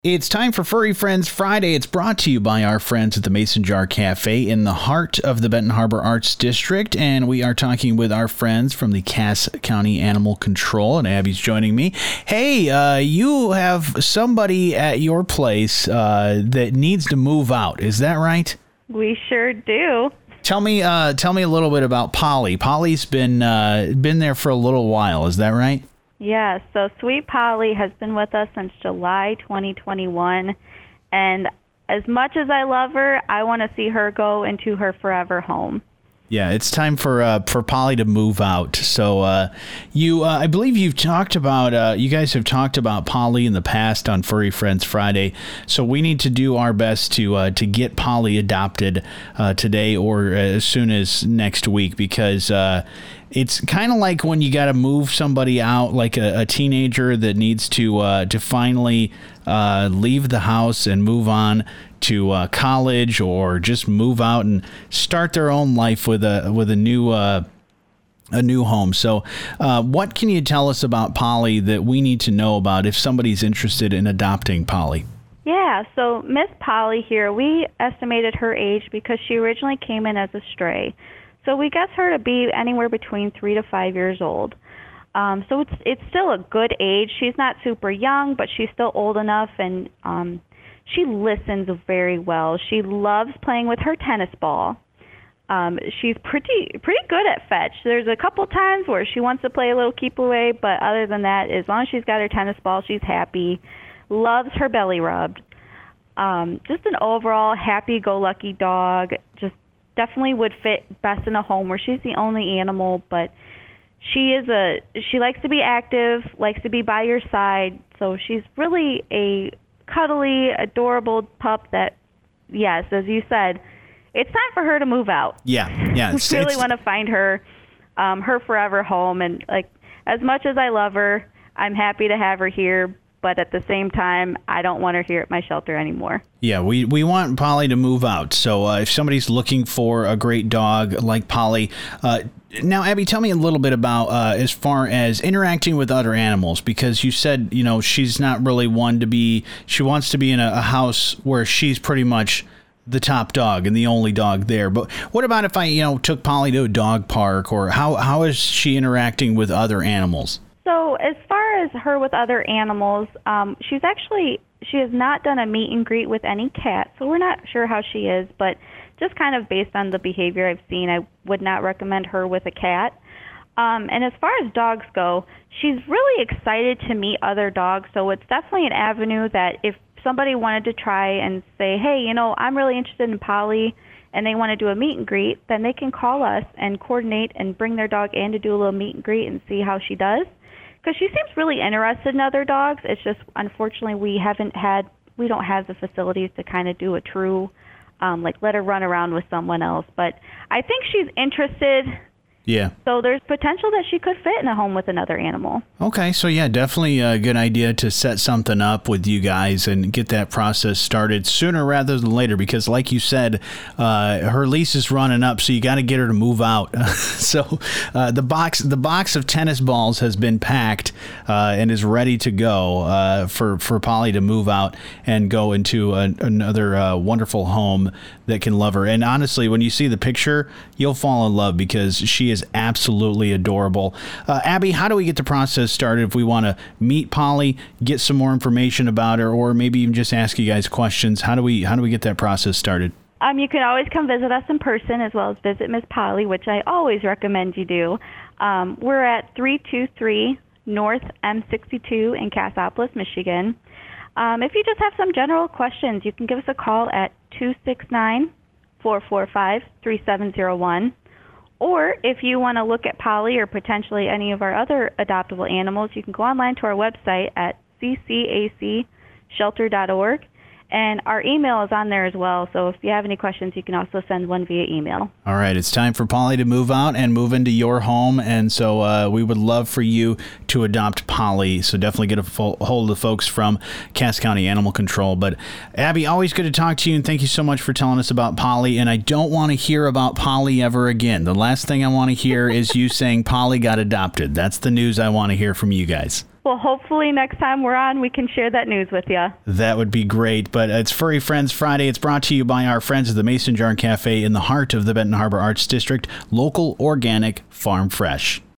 It's time for Furry Friends Friday. It's brought to you by our friends at the Mason Jar Cafe in the heart of the Benton Harbor Arts District. And we are talking with our friends from the Cass County Animal Control. And Abby's joining me. Hey, you have somebody at your place that needs to move out. Is that right? We sure do. Tell me a little bit about Polly. Polly's been there for a little while. Is that right? Yeah, so Sweet Polly has been with us since July 2021, and as much as I love her, I want to see her go into her forever home. Yeah, it's time for Polly to move out. So I believe you guys have talked about Polly in the past on Furry Friends Friday. So we need to do our best to get Polly adopted today or as soon as next week, because it's kind of like when you got to move somebody out, like a teenager that needs to finally leave the house and move on to college, or just move out and start their own life with a new home. So what can you tell us about Polly that we need to know about if somebody's interested in adopting Polly? Yeah, so Miss Polly here, we estimated her age because she originally came in as a stray. So we guess her to be anywhere between 3 to 5 years old. So it's still a good age. She's not super young, but she's still old enough, and she listens very well. She loves playing with her tennis ball. She's pretty good at fetch. There's a couple times where she wants to play a little keep away, but other than that, as long as she's got her tennis ball, she's happy. Loves her belly rubbed. Just an overall happy-go-lucky dog. Just definitely would fit best in a home where she's the only animal, but she likes to be active, likes to be by your side, so she's really a cuddly, adorable pup that, yes, as you said, it's time for her to move out. Yeah. We really want to find her forever home, and like, as much as I love her, I'm happy to have her here, but at the same time, I don't want her here at my shelter anymore. Yeah, we want Polly to move out. So if somebody's looking for a great dog like Polly, now, Abby, tell me a little bit about as far as interacting with other animals, because you said, she's not really she wants to be in a house where she's pretty much the top dog and the only dog there. But what about if I, took Polly to a dog park, or how is she interacting with other animals? So as far as her with other animals, she has not done a meet and greet with any cats, so we're not sure how she is, but just kind of based on the behavior I've seen, I would not recommend her with a cat. And as far as dogs go, she's really excited to meet other dogs, so it's definitely an avenue that if somebody wanted to try and say, hey, I'm really interested in Polly, and they want to do a meet and greet, then they can call us and coordinate and bring their dog in to do a little meet and greet and see how she does. Because she seems really interested in other dogs. It's just, unfortunately, we don't have the facilities to kind of do a true, let her run around with someone else. But I think she's interested. Yeah. So there's potential that she could fit in a home with another animal. Okay, so yeah, definitely a good idea to set something up with you guys and get that process started sooner rather than later, because like you said, her lease is running up, so you got to get her to move out. So the box of tennis balls has been packed and is ready to go for Polly to move out and go into another wonderful home that can love her. And honestly, when you see the picture, you'll fall in love, because she is absolutely adorable. Abby, how do we get the process started if we want to meet Polly, get some more information about her, or maybe even just ask you guys questions? How do we get that process started? You can always come visit us in person, as well as visit Miss Polly, which I always recommend you do. We're at 323 North M62 in Cassopolis, Michigan. If you just have some general questions, you can give us a call at 269-445-3701. Or if you want to look at Polly or potentially any of our other adoptable animals, you can go online to our website at ccacshelter.org. And our email is on there as well. So if you have any questions, you can also send one via email. All right. It's time for Polly to move out and move into your home. And so we would love for you to adopt Polly. So definitely get a hold of the folks from Cass County Animal Control. But Abby, always good to talk to you. And thank you so much for telling us about Polly. And I don't want to hear about Polly ever again. The last thing I want to hear is you saying Polly got adopted. That's the news I want to hear from you guys. Well, hopefully next time we're on, we can share that news with you. That would be great. But it's Furry Friends Friday. It's brought to you by our friends at the Mason Jar Cafe in the heart of the Benton Harbor Arts District. Local, organic, farm fresh.